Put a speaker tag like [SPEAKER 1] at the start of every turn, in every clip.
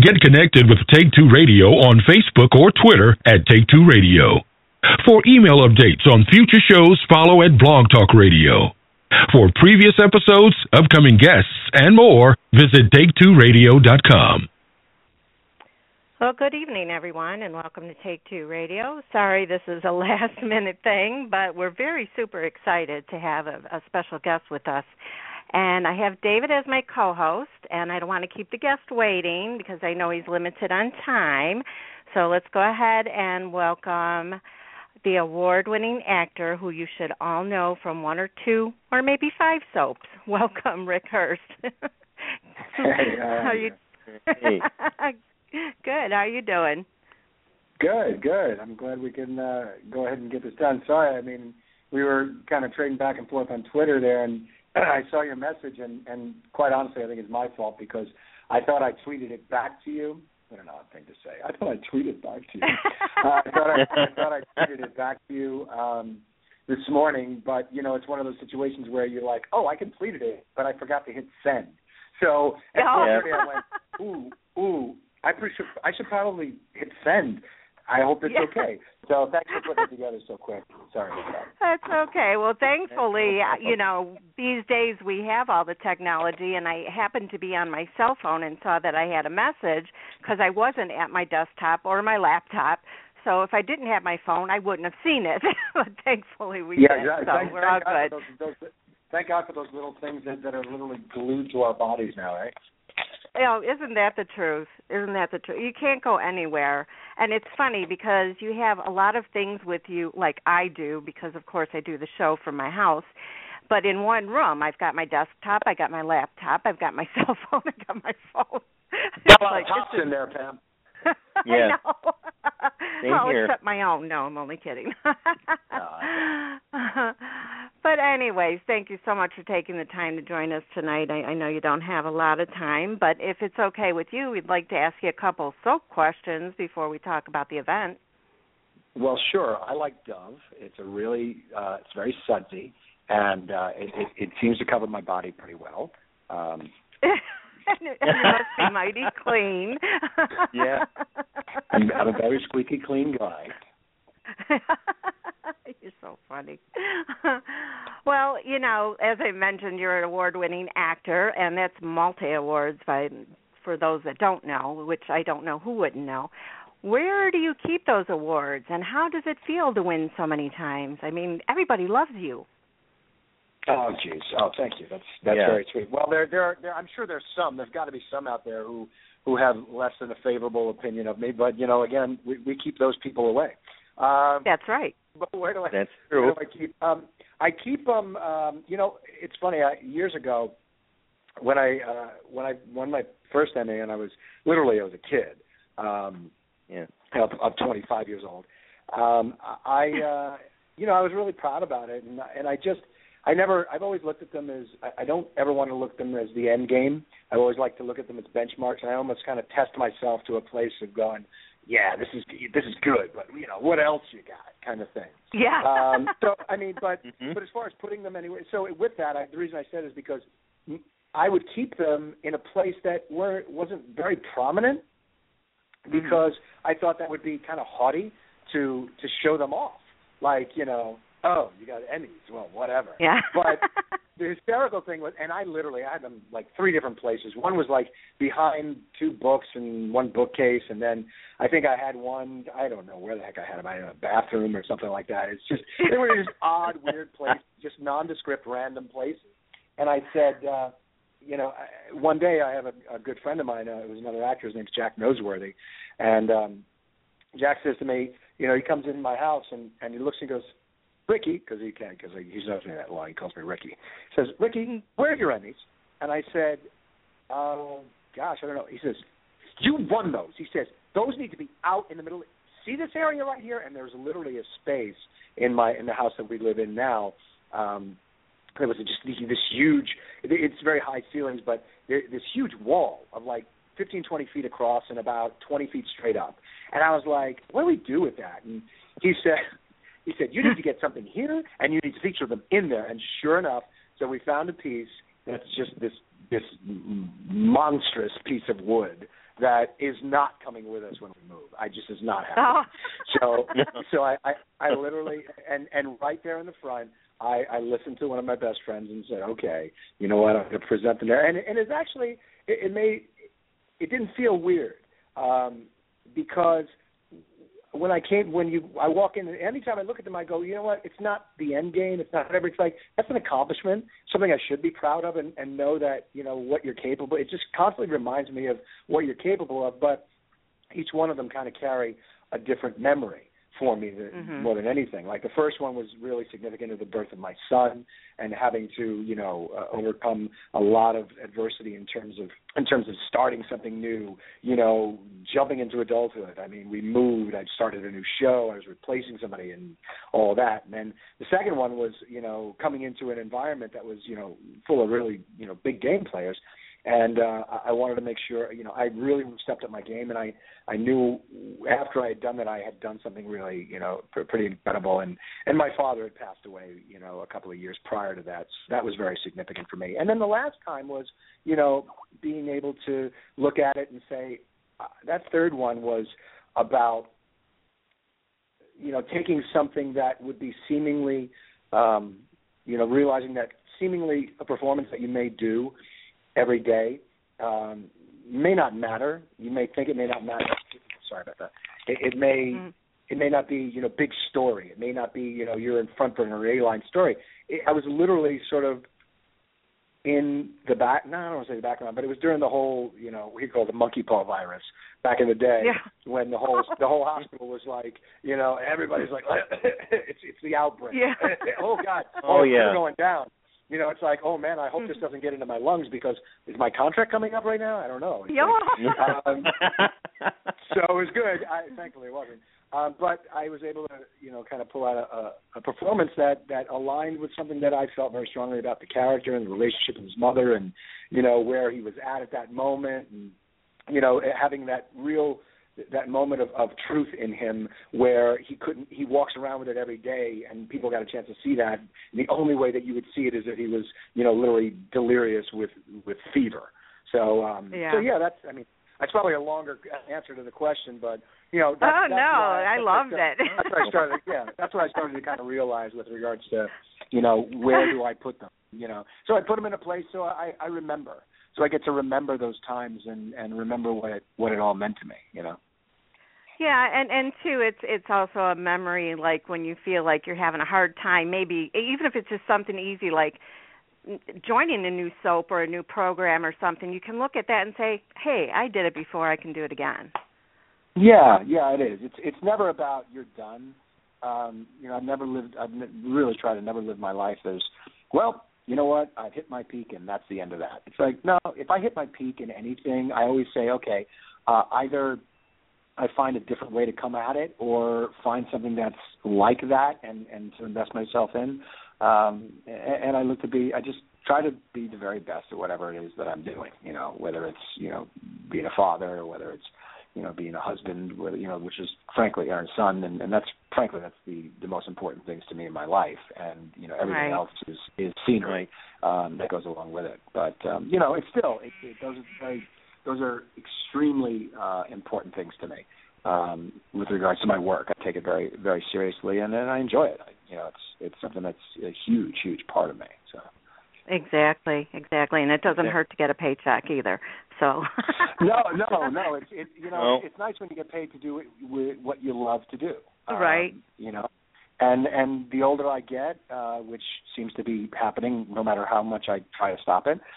[SPEAKER 1] Get connected with Take Two Radio on Facebook or Twitter at Take Two Radio. For email updates on future shows, follow at Blog Talk Radio. For previous episodes, upcoming guests, and more, visit Take2Radio.com.
[SPEAKER 2] Well, good evening, everyone, and welcome to Take Two Radio. Sorry this is a last-minute thing, but we're very super excited to have a special guest with us. And I have David as my co-host, and I don't want to keep the guest waiting because I know he's limited on time. So let's go ahead and welcome the award-winning actor who you should all know from one or two or maybe five soaps. Welcome, Rick Hurst. How you?
[SPEAKER 3] Hey.
[SPEAKER 2] Good. How are you doing?
[SPEAKER 3] Good. I'm glad we can go ahead and get this done. Sorry, I mean, we were kind of trading back and forth on Twitter there, and I saw your message, and quite honestly, I think it's my fault because I thought I tweeted it back to you. What an odd thing to say. I thought I tweeted back to you. I thought I tweeted it back to you this morning, but, you know, it's one of those situations where you're like, oh, I completed it, but I forgot to hit send. So at 4:30 I went, ooh, I should probably hit send. I hope it's okay. So thanks for putting it together so quick. Sorry about that.
[SPEAKER 2] That's okay. Well, thankfully, you know, these days we have all the technology, and I happened to be on my cell phone and saw that I had a message because I wasn't at my desktop or my laptop. So if I didn't have my phone, I wouldn't have seen it. But thankfully we did.
[SPEAKER 3] Exactly.
[SPEAKER 2] So we're all good.
[SPEAKER 3] Thank God for those little things that are literally glued to our bodies now, right?
[SPEAKER 2] You know, isn't that the truth? You can't go anywhere. And it's funny because you have a lot of things with you, like I do, because, of course, I do the show from my house. But in one room, I've got my desktop, I got my laptop, I've got my cell phone, I got my phone.
[SPEAKER 3] Got a lot of tops in there, Pam.
[SPEAKER 2] Yeah. I know.
[SPEAKER 3] Same here.
[SPEAKER 2] Except my own. No, I'm only kidding. But anyways, thank you so much for taking the time to join us tonight. I know you don't have a lot of time, but if it's okay with you, we'd like to ask you a couple soap questions before we talk about the event.
[SPEAKER 3] Well, sure. I like Dove. It's it's very sudsy, and it seems to cover my body pretty well.
[SPEAKER 2] And it must be mighty clean.
[SPEAKER 3] Yeah. I'm a very squeaky clean guy.
[SPEAKER 2] You're so funny. Well, you know, as I mentioned, you're an award-winning actor, and that's multi-awards for those that don't know, which I don't know who wouldn't know. Where do you keep those awards, and how does it feel to win so many times? I mean, everybody loves you.
[SPEAKER 3] Oh, geez. Oh, thank you. That's very sweet. Well, there. I'm sure there's some. There's got to be some out there who have less than a favorable opinion of me. But you know, again, we keep those people away.
[SPEAKER 2] That's right.
[SPEAKER 3] But where do I?
[SPEAKER 4] That's true.
[SPEAKER 3] Where do I keep? I keep them. You know, it's funny. Years ago, when I won my first Emmy, and I was a kid. Of 25 years old. I was really proud about it, and I've always looked at them as, I don't ever want to look at them as the end game. I always like to look at them as benchmarks, and I almost kind of test myself to a place of going, yeah, this is good, but, you know, what else you got kind of thing.
[SPEAKER 2] Yeah.
[SPEAKER 3] So, I mean, but as far as putting them anywhere, so with that, the reason I said is because I would keep them in a place that wasn't very prominent because I thought that would be kind of haughty to show them off. Like, you know, oh, you got Emmys, well, whatever.
[SPEAKER 2] Yeah.
[SPEAKER 3] But the hysterical thing was, and I had them like three different places. One was like behind two books and one bookcase, and then I think I had one, I don't know where the heck I had them, in a bathroom or something like that. It's just, they were just odd, weird places, just nondescript, random places. And I said, you know, one day I have a good friend of mine, it was another actor, his name's Jack Noseworthy, and Jack says to me, you know, he comes in my house and he looks and goes, Ricky, because he's not saying that long, he calls me Ricky. He says, Ricky, where are your Emmys? And I said, oh, gosh, I don't know. He says, you won those. He says, those need to be out in the middle. See this area right here? And there's literally a space in the house that we live in now. There was just this huge, it's very high ceilings, but this huge wall of like 15, 20 feet across and about 20 feet straight up. And I was like, what do we do with that? And he said, you need to get something here, and you need to feature them in there. And sure enough, so we found a piece that's just this monstrous piece of wood that is not coming with us when we move. I just is not happening. So I literally and right there in the front, I listened to one of my best friends and said, okay, you know what, I'm going to present them there. And it's actually it didn't feel weird because when I walk in, anytime I look at them, I go, you know what, it's not the end game, it's not whatever. It's like, that's an accomplishment, something I should be proud of and know that, you know, what you're capable. It just constantly reminds me of what you're capable of, but each one of them kind of carry a different memory for me more than anything. Like the first one was really significant of the birth of my son and having to, you know, overcome a lot of adversity in terms of starting something new, you know, jumping into adulthood. I mean, we moved, I started a new show, I was replacing somebody and all that. And then the second one was, you know, coming into an environment that was, you know, full of really, you know, big game players. And I wanted to make sure, you know, I really stepped up my game, and I knew after I had done that I had done something really, you know, pretty incredible. And my father had passed away, you know, a couple of years prior to that. So that was very significant for me. And then the last time was, you know, being able to look at it and say, that third one was about, you know, taking something that would be seemingly, you know, realizing that seemingly a performance that you may do every day may not matter. You may think it may not matter. Sorry about that. It may not be, you know, big story. It may not be, you know, you're in front burner or A-line story. I was literally sort of in the back. No, I don't want to say the background, but it was during the whole, you know, we call it the monkeypox virus back in the day, when the whole hospital was like, you know, everybody's like, it's the outbreak. Yeah. Oh God. Oh yeah. It's going down. You know, it's like, oh, man, I hope this doesn't get into my lungs because is my contract coming up right now? I don't know. So it was good. Thankfully, it wasn't. But I was able to, you know, kind of pull out a performance that aligned with something that I felt very strongly about the character and the relationship with his mother and, you know, where he was at that moment and, you know, having that moment of truth in him where he walks around with it every day and people got a chance to see that. And the only way that you would see it is if he was, you know, literally delirious with fever. So that's probably a longer answer to the question, but, you know.
[SPEAKER 2] I loved it.
[SPEAKER 3] That's what I started, that's what I started to kind of realize with regards to, you know, where do I put them, you know. So I put them in a place so I remember. So I get to remember those times and remember what it all meant to me, you know.
[SPEAKER 2] Yeah, and too, it's also a memory, like when you feel like you're having a hard time, maybe even if it's just something easy like joining a new soap or a new program or something, you can look at that and say, hey, I did it before, I can do it again.
[SPEAKER 3] Yeah, it is. It's never about you're done. You know, I've really tried to never live my life as, well, you know what, I've hit my peak and that's the end of that. It's like, no, if I hit my peak in anything, I always say, okay, either I find a different way to come at it or find something that's like that and to invest myself in. And I just try to be the very best at whatever it is that I'm doing, you know, whether it's, you know, being a father or whether it's, you know, being a husband, whether, you know, which is frankly our son. And that's the most important things to me in my life. And, you know, everything else is scenery that goes along with it. But, you know, it's still, those are extremely important things to me with regards to my work. I take it very, very seriously, and I enjoy it. You know, it's something that's a huge, huge part of me. So.
[SPEAKER 2] Exactly, and it doesn't hurt to get a paycheck either. So.
[SPEAKER 3] No. It's you know, it's nice when you get paid to do what you love to do.
[SPEAKER 2] Right.
[SPEAKER 3] You know, and the older I get, which seems to be happening, no matter how much I try to stop it.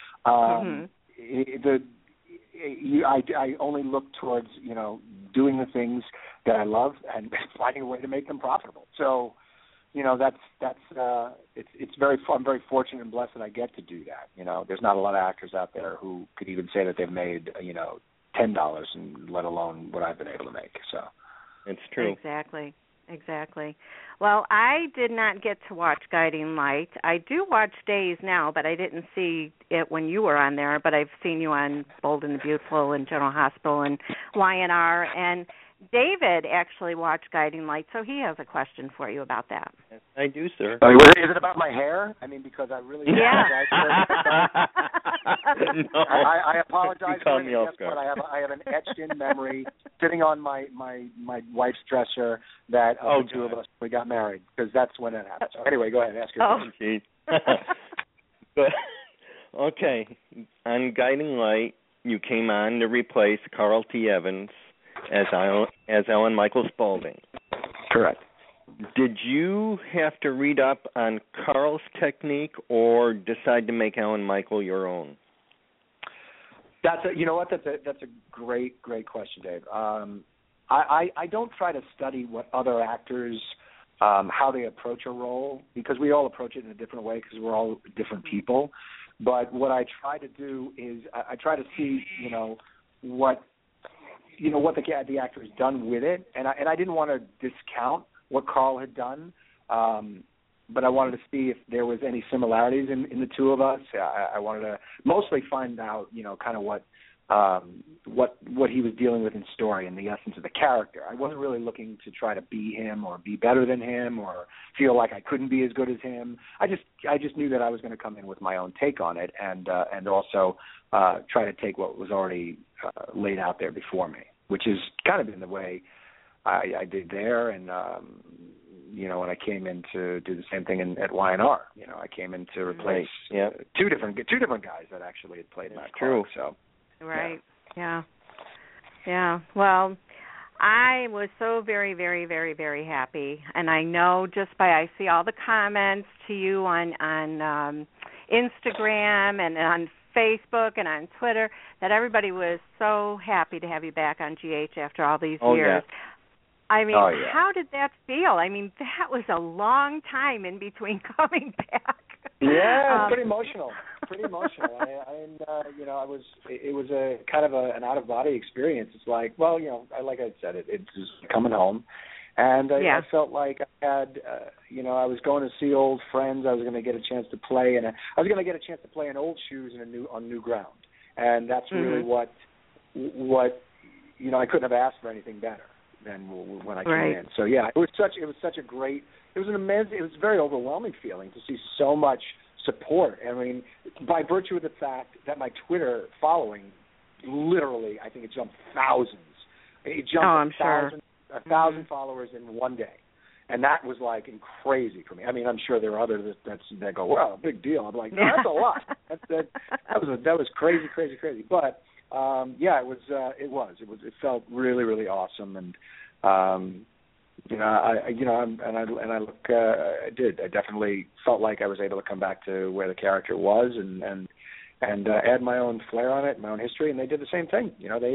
[SPEAKER 3] I only look towards, you know, doing the things that I love and finding a way to make them profitable. So, you know, it's very I'm very fortunate and blessed that I get to do that. You know, there's not a lot of actors out there who could even say that they've made, you know, $10, and let alone what I've been able to make. So
[SPEAKER 4] it's true.
[SPEAKER 2] Exactly. Well, I did not get to watch Guiding Light. I do watch Days now, but I didn't see it when you were on there. But I've seen you on Bold and the Beautiful and General Hospital and Y&R. And David actually watched Guiding Light, so he has a question for you about that.
[SPEAKER 4] Yes, I do, sir.
[SPEAKER 3] Is it about my hair? I mean, because I really apologize
[SPEAKER 4] No.
[SPEAKER 3] I apologize for it.
[SPEAKER 4] Guess
[SPEAKER 3] what? I have an etched-in memory sitting on my wife's dresser that the two of us we got married, because that's when it happened. So anyway, go ahead, ask your question.
[SPEAKER 4] But okay, on Guiding Light, you came on to replace Carl T. Evans as Alan Michael Spaulding.
[SPEAKER 3] Correct.
[SPEAKER 4] Did you have to read up on Carl's technique or decide to make Alan Michael your own?
[SPEAKER 3] That's a great question, Dave. I don't try to study what other actors how they approach a role, because we all approach it in a different way because we're all different people. But what I try to do is I try to see what the actor has done with it, and I didn't want to discount what Carl had done, but I wanted to see if there was any similarities in the two of us. I wanted to mostly find out, kind of what he was dealing with in story and the essence of the character. I wasn't really looking to try to be him or be better than him or feel like I couldn't be as good as him. I just knew that I was going to come in with my own take on it and also try to take what was already laid out there before me, which is kind of been the way I did there, and when I came in to do the same thing at Y&R, I came in to replace two different guys that actually had played Matt Clark. So,
[SPEAKER 2] right, yeah. Well, I was so very, very, very, very happy, and I know I see all the comments to you on Instagram and on Facebook and on Twitter that everybody was so happy to have you back on GH after all these years.
[SPEAKER 4] Yeah.
[SPEAKER 2] I mean, how did that feel? I mean, that was a long time in between coming back.
[SPEAKER 3] Yeah, pretty emotional. It was a kind of an out of body experience. It's like, well, like I said, it's just coming home, and I felt like I had, I was going to see old friends. I was going to get a chance to play, and I was going to get a chance to play in old shoes on new ground, and that's really what I couldn't have asked for anything better than when I came in. So it was a very overwhelming feeling to see so much support. I mean, by virtue of the fact that my Twitter following, literally, I think it jumped thousands. It jumped a thousand followers in one day, and that was like crazy for me. I mean, I'm sure there are others that go, "Well, big deal." I'm like, no, that's a lot. That was crazy. But it felt really, really awesome, and I definitely felt like I was able to come back to where the character was and add my own flair on it, my own history, and they did the same thing.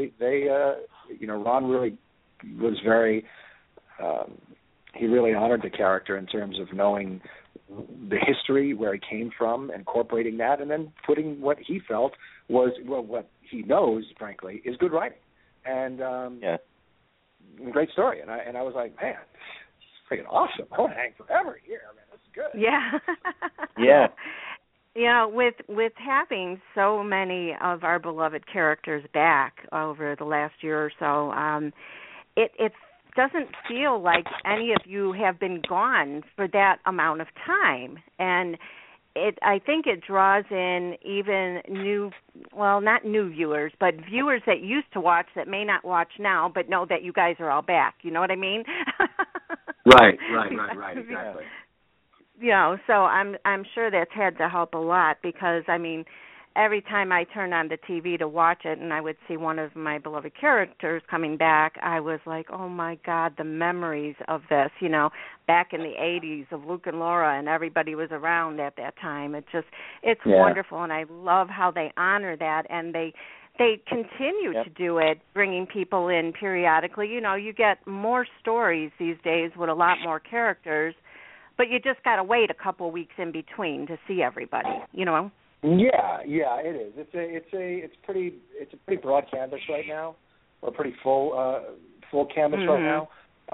[SPEAKER 3] Ron really was very he really honored the character in terms of knowing the history, where he came from, incorporating that, and then putting what he felt was what he knows, frankly, is good writing, and great story. And I was like, man, this is freaking awesome. I want to hang forever here. Man, this is good.
[SPEAKER 4] Yeah.
[SPEAKER 2] With having so many of our beloved characters back over the last year or so, it doesn't feel like any of you have been gone for that amount of time, and I think it draws in even not new viewers, but viewers that used to watch that may not watch now, but know that you guys are all back. You know what I mean?
[SPEAKER 3] Right, exactly.
[SPEAKER 2] So I'm sure that's had to help a lot, because I mean, every time I turned on the TV to watch it and I would see one of my beloved characters coming back, I was like, oh my God, the memories of this, back in the 80s of Luke and Laura, and everybody was around at that time. It's wonderful, and I love how they honor that, and they continue to do it, bringing people in periodically. You get more stories these days with a lot more characters, but you just got to wait a couple weeks in between to see everybody,
[SPEAKER 3] Yeah, it is. It's a pretty broad canvas right now, or pretty full canvas right now.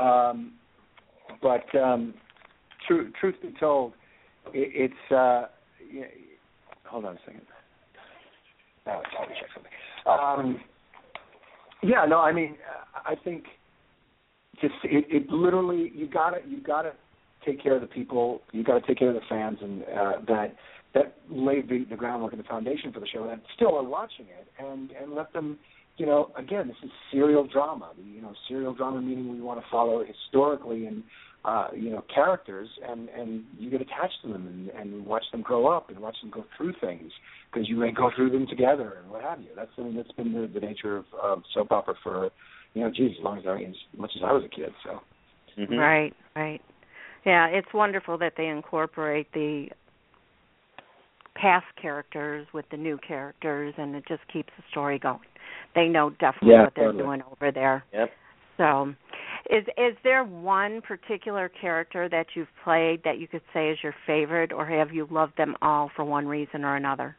[SPEAKER 3] But truth be told, it's hold on a second. Oh, let me check something. I mean, I think it literally you gotta take care of the people, you gotta take care of the fans, and that laid the groundwork and the foundation for the show, and still are watching it, and let them, again, this is serial drama. Serial drama meaning we want to follow historically and characters, and you get attached to them and watch them grow up and watch them go through things, because you may go through them together and what have you. That's been the nature of soap opera for as much as I was a kid. So.
[SPEAKER 2] Mm-hmm. Right. Yeah, it's wonderful that they incorporate the past characters with the new characters, and it just keeps the story going. They know definitely what they're doing over there.
[SPEAKER 4] Yep.
[SPEAKER 2] So, is there one particular character that you've played that you could say is your favorite, or have you loved them all for one reason or another?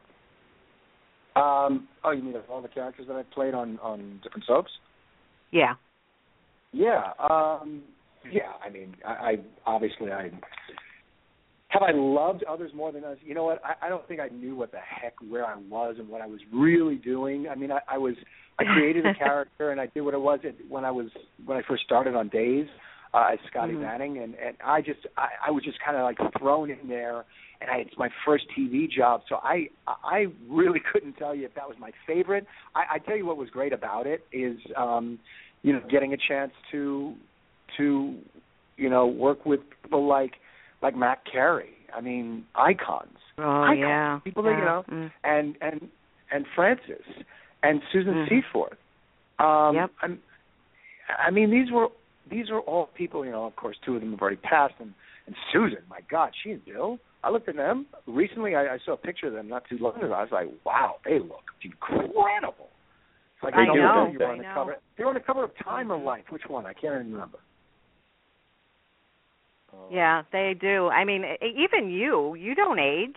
[SPEAKER 3] You mean of all the characters that I've played on different soaps?
[SPEAKER 2] Yeah.
[SPEAKER 3] Yeah. I mean, I obviously have I loved others more than others. You know what? I don't think I knew what the heck where I was and what I was really doing. I mean, I created a character and I did what it was when I first started on Days as Scotty Manning, and I was just kind of like thrown in there, and it's my first TV job, so I really couldn't tell you if that was my favorite. I tell you what was great about it is getting a chance to work with people like Matt Carey. I mean, icons.
[SPEAKER 2] Yeah.
[SPEAKER 3] People that and Francis and Susan Seaforth.
[SPEAKER 2] Yep.
[SPEAKER 3] I mean, these are all people. Of course, two of them have already passed, and Susan. My God, she and Bill. I looked at them recently. I saw a picture of them not too long ago. I was like, wow, they look incredible. Like
[SPEAKER 2] I know.
[SPEAKER 3] They were on the cover of Time or Life. Which one? I can't even remember.
[SPEAKER 2] Yeah, they do. I mean, even you don't age.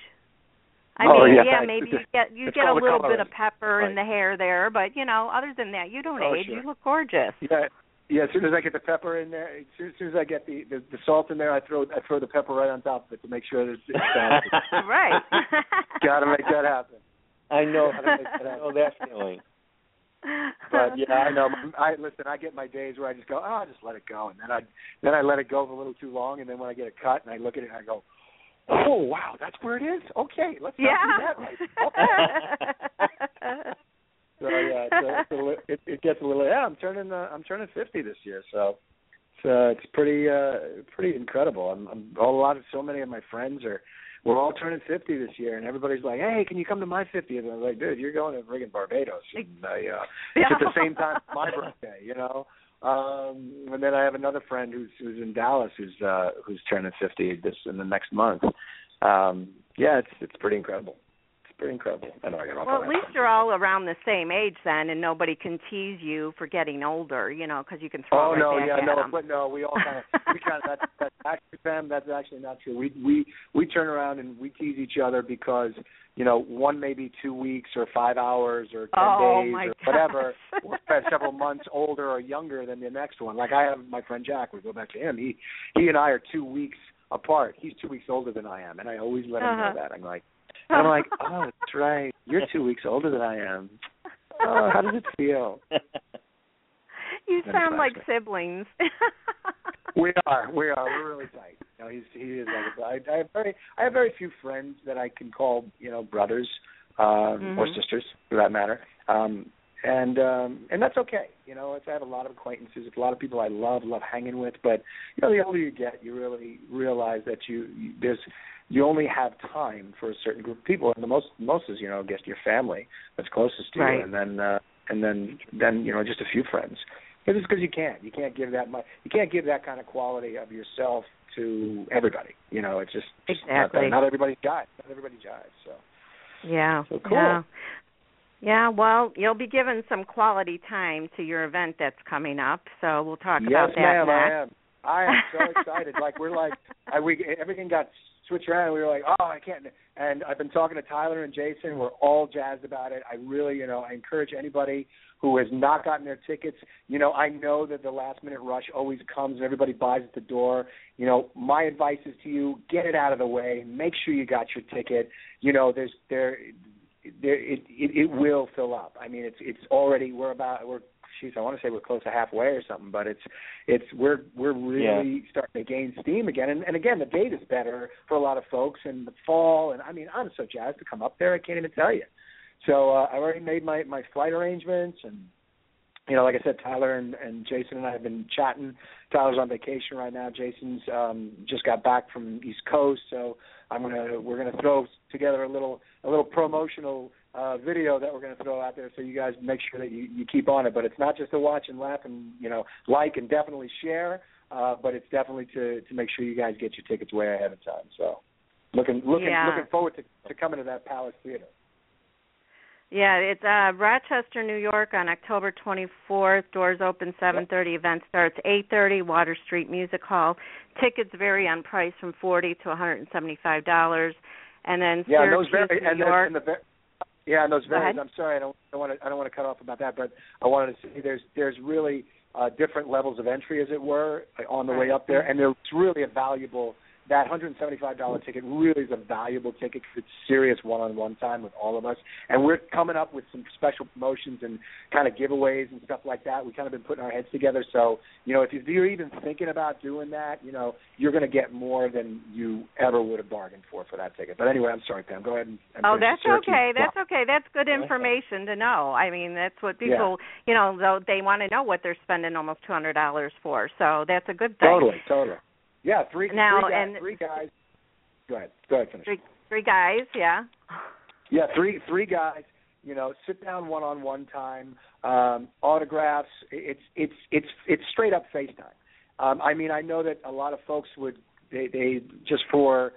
[SPEAKER 2] Maybe you get a little bit of pepper in the hair there, but other than that, you don't age. Sure. You look gorgeous.
[SPEAKER 3] Yeah. As soon as I get the pepper in there, as soon as I get the salt in there, I throw the pepper right on top of it to make sure that it's balanced.
[SPEAKER 2] Right.
[SPEAKER 3] Got to make that happen.
[SPEAKER 4] I know that feeling.
[SPEAKER 3] But yeah, I know. I get my days where I just go, I'll just let it go, and then I let it go for a little too long, and then when I get a cut and I look at it, and I go, oh wow, that's where it is. Okay, let's not do that right. So it gets a little. Yeah, I'm turning 50 this year, so it's pretty incredible. So many of my friends we're all turning 50 this year, and everybody's like, hey, can you come to my 50th? And I'm like, dude, you're going to friggin' Barbados. And it's at the same time as my birthday, And then I have another friend who's in Dallas who's turning 50 in the next month. It's pretty incredible. Pretty incredible. I know I got off.
[SPEAKER 2] Well, at least you're all around the same age then, and nobody can tease you for getting older, because you can throw back at them.
[SPEAKER 3] But no, we all kind of that's actually, Sam, that's actually not true. We turn around and we tease each other because one may be 2 weeks or 5 hours or 10 days or whatever. We're several months older or younger than the next one. Like I have my friend Jack. We go back to him. He and I are 2 weeks apart. He's 2 weeks older than I am, and I always let him know that. I'm like, oh, that's right. You're 2 weeks older than I am. Oh, how does it feel?
[SPEAKER 2] You sound like siblings.
[SPEAKER 3] We are. We're really tight. He is like I have very few friends that I can call, brothers or sisters, for that matter. And that's okay. I have a lot of acquaintances, a lot of people I love hanging with. But the older you get, you really realize that you only have time for a certain group of people, and the most is I guess your family that's closest to you, and then just a few friends. It's because you can't give that kind of quality of yourself to everybody. It's just
[SPEAKER 2] exactly
[SPEAKER 3] not everybody jives. So
[SPEAKER 2] yeah,
[SPEAKER 3] so cool.
[SPEAKER 2] Yeah, well, you'll be given some quality time to your event that's coming up, so we'll talk about that
[SPEAKER 3] next.
[SPEAKER 2] Yes, ma'am,
[SPEAKER 3] I am so excited. Everything got switched around. We were like, oh, I can't. And I've been talking to Tyler and Jason. We're all jazzed about it. I really, I encourage anybody who has not gotten their tickets. I know that the last-minute rush always comes and everybody buys at the door. My advice is to you, get it out of the way. Make sure you got your ticket. It will fill up. I mean, it's already we're a I want to say we're close to halfway or something, but we're really starting to gain steam again. And again, the date is better for a lot of folks in the fall. And I mean, I'm so jazzed to come up there. I can't even tell you. So I already made my flight arrangements, and like I said, Tyler and Jason and I have been chatting. Tyler's on vacation right now. Jason's just got back from East Coast, so we're gonna throw together a little promotional video that we're gonna throw out there, so you guys make sure that you keep on it. But it's not just to watch and laugh and like and definitely share, but it's definitely to make sure you guys get your tickets way ahead of time. So looking forward to coming to that Palace Theater.
[SPEAKER 2] Yeah, it's Rochester, New York on October 24th. Doors open 7:30. Event starts 8:30. Water Street Music Hall. Tickets vary on price from $40 to $175. And then Syracuse, New York.
[SPEAKER 3] And those vary. I'm sorry, I don't want to cut off about that, but I wanted to say there's really different levels of entry, as it were, on the way up there, and there's really a valuable. That $175 ticket really is a valuable ticket because it's serious one-on-one time with all of us. And we're coming up with some special promotions and kind of giveaways and stuff like that. We've kind of been putting our heads together. So, if you're even thinking about doing that, you're going to get more than you ever would have bargained for that ticket. But anyway, I'm sorry, Pam. Go ahead.
[SPEAKER 2] That's okay. That's okay. That's good information to know. I mean, that's what people, though they want to know what they're spending almost $200 for. So that's a good thing.
[SPEAKER 3] Totally. Yeah, three guys. Go ahead, finish.
[SPEAKER 2] Three guys, yeah.
[SPEAKER 3] Yeah, three guys. Sit down one-on-one time, autographs. It's straight up FaceTime. I mean, I know that a lot of folks they just for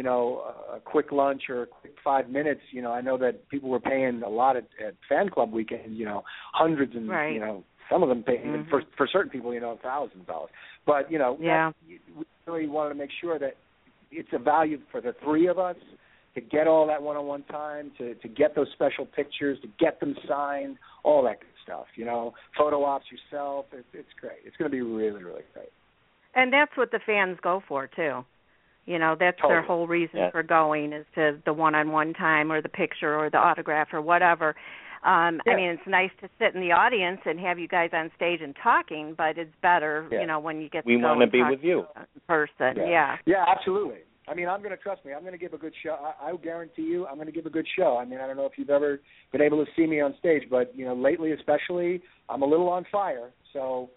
[SPEAKER 3] a quick lunch or a quick 5 minutes. I know that people were paying a lot at fan club weekends. Hundreds and some of them pay even for certain people, $1,000. But we really wanted to make sure that it's a value for the three of us to get all that one-on-one time, to get those special pictures, to get them signed, all that good stuff. Photo ops yourself. It's great. It's going to be really, really great.
[SPEAKER 2] And that's what the fans go for too. That's their whole reason for going is to the one-on-one time or the picture or the autograph or whatever. I mean, it's nice to sit in the audience and have you guys on stage and talking, but it's better, when you get to go
[SPEAKER 4] want to be with you
[SPEAKER 2] in person.
[SPEAKER 3] Yeah, absolutely. I mean, I'm going to give a good show. I guarantee you I'm going to give a good show. I mean, I don't know if you've ever been able to see me on stage, but, lately especially, I'm a little on fire. So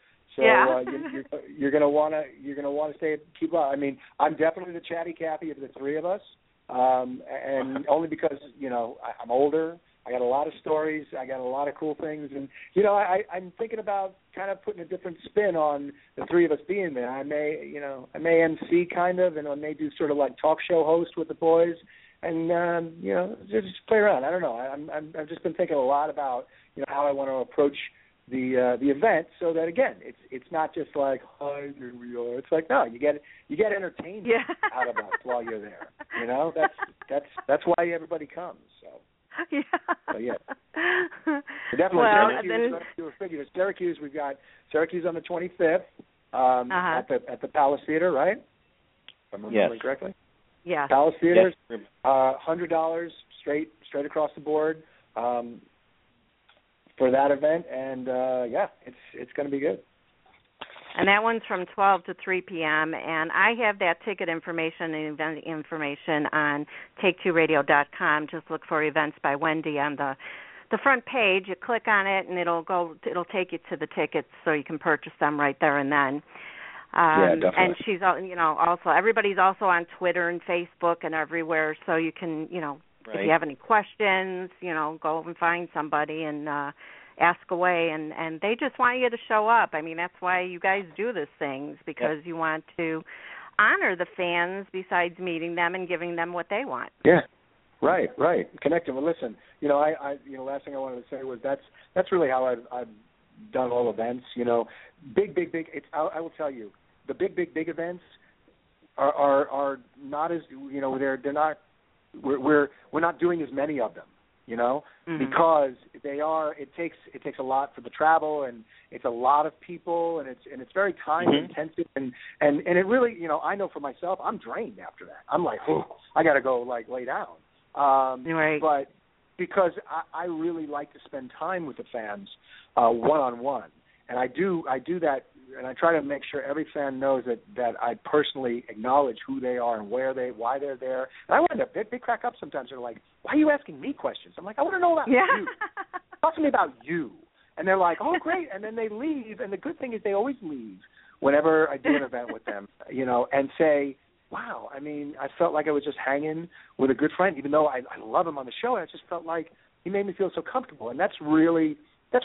[SPEAKER 3] you're going to want to keep up. I mean, I'm definitely the chatty Cathy of the three of us, and only because, I'm older. I got a lot of stories. I got a lot of cool things. And, I'm thinking about kind of putting a different spin on the three of us being there. I may MC kind of, and I may do sort of like talk show host with the boys and, just play around. I don't know. I've just been thinking a lot about, how I want to approach the event so that, again, it's not just like, hi, here we are. It's like, no, you get entertainment out of us while you're there. That's why everybody comes, so. Definitely. Syracuse. We've got Syracuse on the 25th at the Palace Theater, right? If I'm remembering correctly.
[SPEAKER 2] Yeah.
[SPEAKER 3] Palace Theater, $100 straight across the board for that event, and it's going to be good.
[SPEAKER 2] And that one's from 12 to 3 p.m., and I have that ticket information and event information on take2radio.com. Just look for Events by Wendy on the front page. You click on it, and it'll take you to the tickets so you can purchase them right there and then.
[SPEAKER 3] Definitely.
[SPEAKER 2] And she's, also everybody's also on Twitter and Facebook and everywhere, so you can, if you have any questions, go and find somebody and ask away, and they just want you to show up. I mean, that's why you guys do these things, because you want to honor the fans besides meeting them and giving them what they want.
[SPEAKER 3] Yeah, right. Connecting. Well, listen, I last thing I wanted to say was that's really how I've done all events. Big. I will tell you, the big events are not as they're not. We're not doing as many of them. Because it takes a lot for the travel, and it's a lot of people, and it's very time intensive, and it really, I know for myself, I'm drained after that. I'm like, I got to go lay down.
[SPEAKER 2] Right.
[SPEAKER 3] But because I really like to spend time with the fans one-on-one. And I do that, and I try to make sure every fan knows that I personally acknowledge who they are and why they're there. And I wonder, they crack up sometimes. They're like, "Why are you asking me questions?" I'm like, "I want to know about you. Talk to me about you." And they're like, "Oh, great." And then they leave. And the good thing is they always leave whenever I do an event with them, and say, "Wow, I mean, I felt like I was just hanging with a good friend, even though I love him on the show. And I just felt like he made me feel so comfortable." And that's really,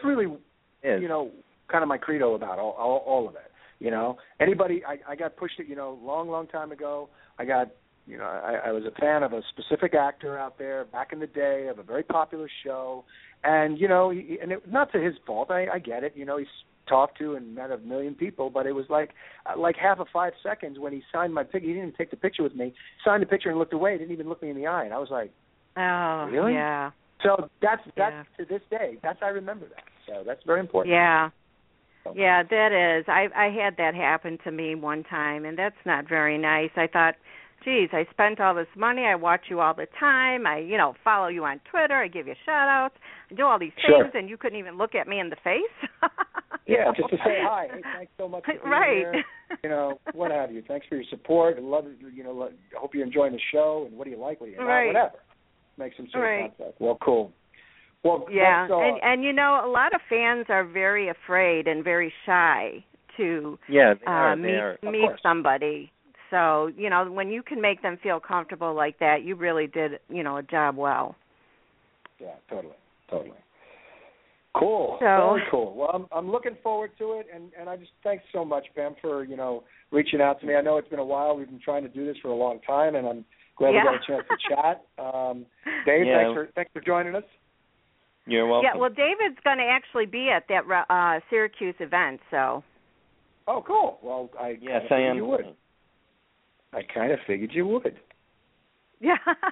[SPEAKER 3] kind of my credo about all of it. Anybody, I got pushed it, long time ago. I was a fan of a specific actor out there back in the day of a very popular show, and not to his fault. I get it. He's talked to and met a million people, but it was like half of 5 seconds when he signed my picture. He didn't even take the picture with me. He signed the picture and looked away. He didn't even look me in the eye, and I was like,
[SPEAKER 2] "Oh,
[SPEAKER 3] really?"
[SPEAKER 2] Yeah.
[SPEAKER 3] So that's to this day. I remember that. So that's very important.
[SPEAKER 2] Yeah. Yeah, that is. I had that happen to me one time, and that's not very nice. I thought, geez, I spent all this money. I watch you all the time. I, follow you on Twitter. I give you shout-outs. I do all these things, and you couldn't even look at me in the face.
[SPEAKER 3] Yeah, just to say hi. Hey, thanks so much for being here. What have you. Thanks for your support. I love it. I hope you're enjoying the show, and what do you like, what do you not, whatever. Make some sort of contact. Well, cool. Well,
[SPEAKER 2] yeah, and a lot of fans are very afraid and very shy to meet somebody. So, when you can make them feel comfortable like that, you really did, a job well.
[SPEAKER 3] Yeah, totally. Cool.
[SPEAKER 2] Very
[SPEAKER 3] cool. Well, I'm looking forward to it, and I just thanks so much, Pam, for, reaching out to me. I know it's been a while. We've been trying to do this for a long time, and I'm glad we got a chance to chat. Dave, thanks for joining us.
[SPEAKER 4] You're welcome.
[SPEAKER 2] Yeah, well, David's going to actually be at that Syracuse event, so.
[SPEAKER 3] Oh, cool. Well, I am. You would. I kind of figured you would.
[SPEAKER 2] Yeah.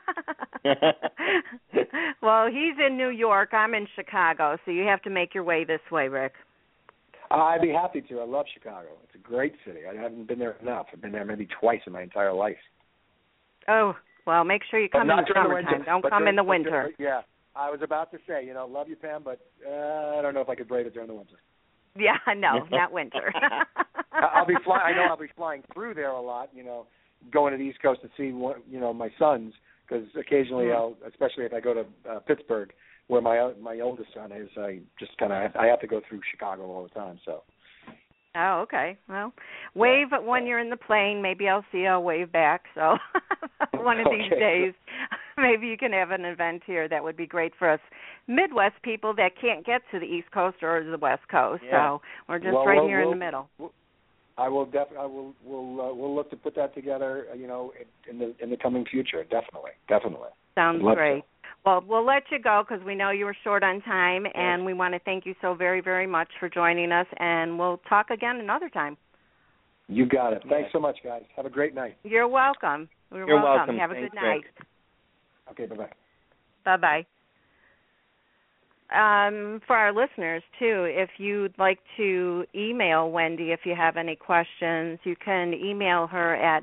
[SPEAKER 2] Well, he's in New York. I'm in Chicago, so you have to make your way this way, Rick.
[SPEAKER 3] I'd be happy to. I love Chicago. It's a great city. I haven't been there enough. I've been there maybe twice in my entire life.
[SPEAKER 2] Oh, well, make sure you come in the summertime. Don't come in the winter.
[SPEAKER 3] Yeah. I was about to say, love you, Pam, but I don't know if I could brave it during the winter.
[SPEAKER 2] Yeah, no, not winter.
[SPEAKER 3] I'll be flying through there a lot, going to the East Coast to see my sons, because occasionally especially if I go to Pittsburgh, where my oldest son is, I have to go through Chicago all the time. So.
[SPEAKER 2] Oh, okay. Well, wave when you're in the plane. Maybe I'll see you. I'll wave back. So one of these days, maybe you can have an event here. That would be great for us Midwest people that can't get to the East Coast or the West Coast. Yeah. So we're just here in the middle.
[SPEAKER 3] I will definitely. We'll look to put that together. In the coming future. Definitely.
[SPEAKER 2] Sounds great. Well, we'll let you go because we know you were short on time, and we want to thank you so very, very much for joining us, and we'll talk again another time.
[SPEAKER 3] You got it. Thanks so much, guys. Have a great night.
[SPEAKER 2] You're welcome.
[SPEAKER 4] You're welcome.
[SPEAKER 2] Have a good night.
[SPEAKER 3] Okay, bye-bye.
[SPEAKER 2] Bye-bye. For our listeners, too, if you'd like to email Wendy if you have any questions, you can email her at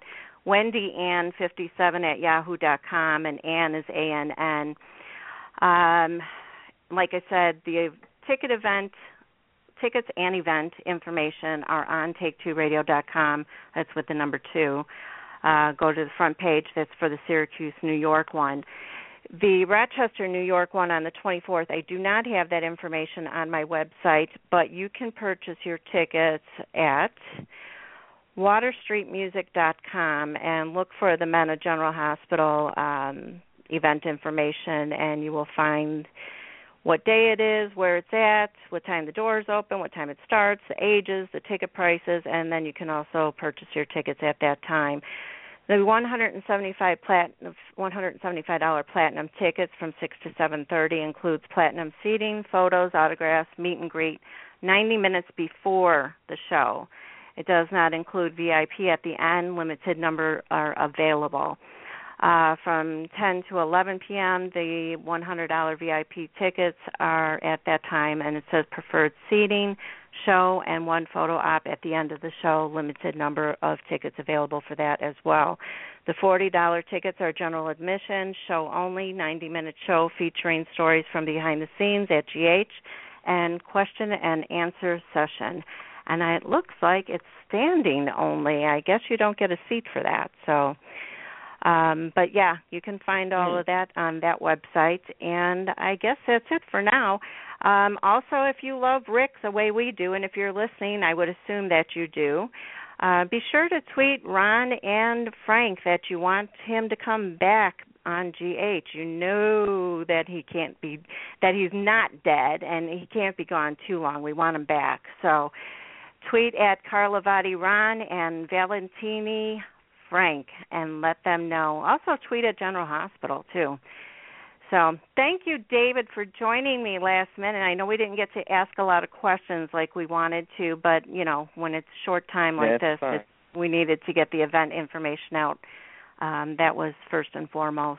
[SPEAKER 2] WendyAnn57@yahoo.com, and Ann is ANN. Like I said, the tickets and event information are on Take2Radio.com. That's with the number 2. Go to the front page. That's for the Syracuse, New York one. The Rochester, New York one on the 24th, I do not have that information on my website, but you can purchase your tickets at waterstreetmusic.com and look for the Mena General Hospital event information, and you will find what day it is, where it's at, what time the doors open, what time it starts, the ages, the ticket prices, and then you can also purchase your tickets at that time. The $175 platinum tickets from 6 to 7:30 includes platinum seating, photos, autographs, meet and greet 90 minutes before the show. It does not include VIP at the end. Limited number are available. From 10 to 11 p.m., the $100 VIP tickets are at that time, and it says preferred seating. show and one photo op at the end of the show. Limited number of tickets available for that as well. The $40 tickets are general admission, show only, 90-minute show featuring stories from behind the scenes at GH and question and answer session. And it looks like it's standing only. I guess you don't get a seat for that. So, but yeah, you can find all of that on that website. And I guess that's it for now. Also, if you love Rick the way we do, and if you're listening, I would assume that you do, be sure to tweet Ron and Frank that you want him to come back on GH. You know that that he's not dead and he can't be gone too long. We want him back. So tweet at Carlavati Ron and Valentini Frank and let them know. Also tweet at General Hospital too. So thank you, David, for joining me last minute. I know we didn't get to ask a lot of questions like we wanted to, but, when it's short time like this, we needed to get the event information out. That was first and foremost.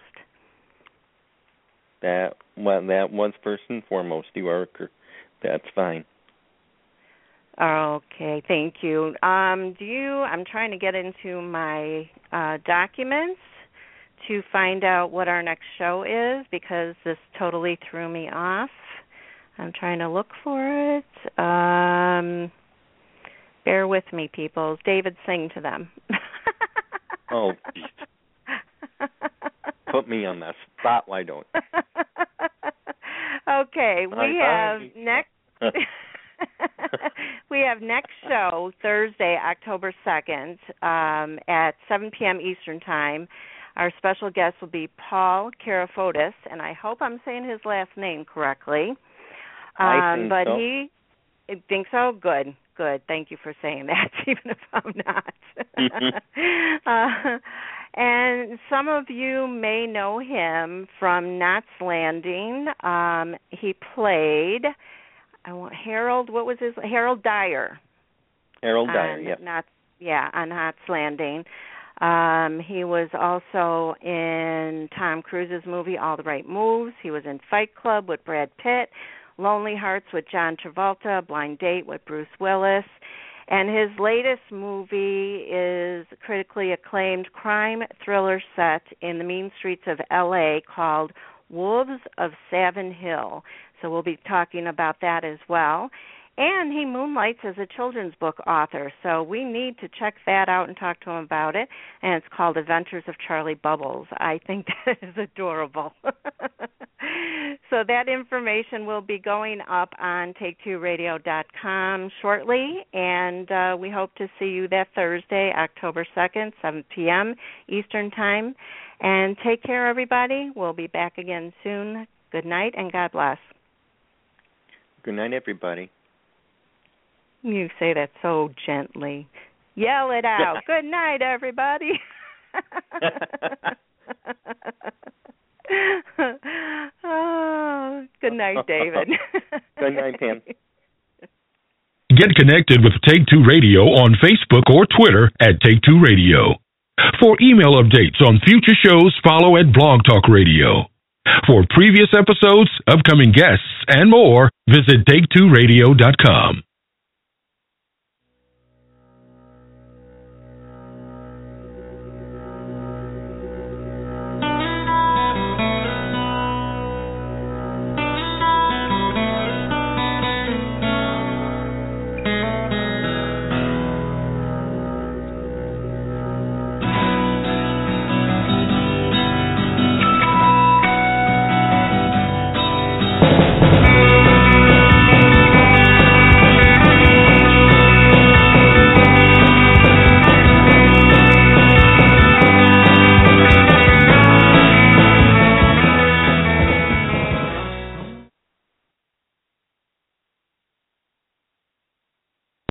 [SPEAKER 4] That was first and foremost. That's fine.
[SPEAKER 2] Okay, thank you. I'm trying to get into my documents to find out what our next show is because this totally threw me off. I'm trying to look for it. Bear with me, people. David, sing to them.
[SPEAKER 4] Oh, put me on the spot. Why don't?
[SPEAKER 2] Okay, we have next. We have next show Thursday, October 2nd, at 7 p.m. Eastern Time. Our special guest will be Paul Karafotis, and I hope I'm saying his last name correctly.
[SPEAKER 4] I think so.
[SPEAKER 2] He thinks so. Good. Thank you for saying that, even if I'm not. And some of you may know him from Knots Landing. He played Harold. What was his? Harold Dyer.
[SPEAKER 4] Harold Dyer. Yeah.
[SPEAKER 2] On Knots Landing. He was also in Tom Cruise's movie All the Right Moves. He was in Fight Club with Brad Pitt, Lonely Hearts with John Travolta, Blind Date with Bruce Willis. And his latest movie is critically acclaimed crime thriller set in the mean streets of L.A. called Wolves of Savin Hill. So we'll be talking about that as well. And he moonlights as a children's book author, so we need to check that out and talk to him about it. And it's called Adventures of Charlie Bubbles. I think that is adorable. So that information will be going up on Take2Radio.com shortly, and we hope to see you that Thursday, October 2nd, 7 p.m. Eastern Time. And take care, everybody. We'll be back again soon. Good night, and God bless.
[SPEAKER 4] Good night, everybody.
[SPEAKER 2] You say that so gently. Yell it out. Good night, everybody. Oh, good night, David.
[SPEAKER 4] Good night, Pam.
[SPEAKER 1] Get connected with Take-Two Radio on Facebook or Twitter at Take-Two Radio. For email updates on future shows, follow at Blog Talk Radio. For previous episodes, upcoming guests, and more, visit Take2Radio.com.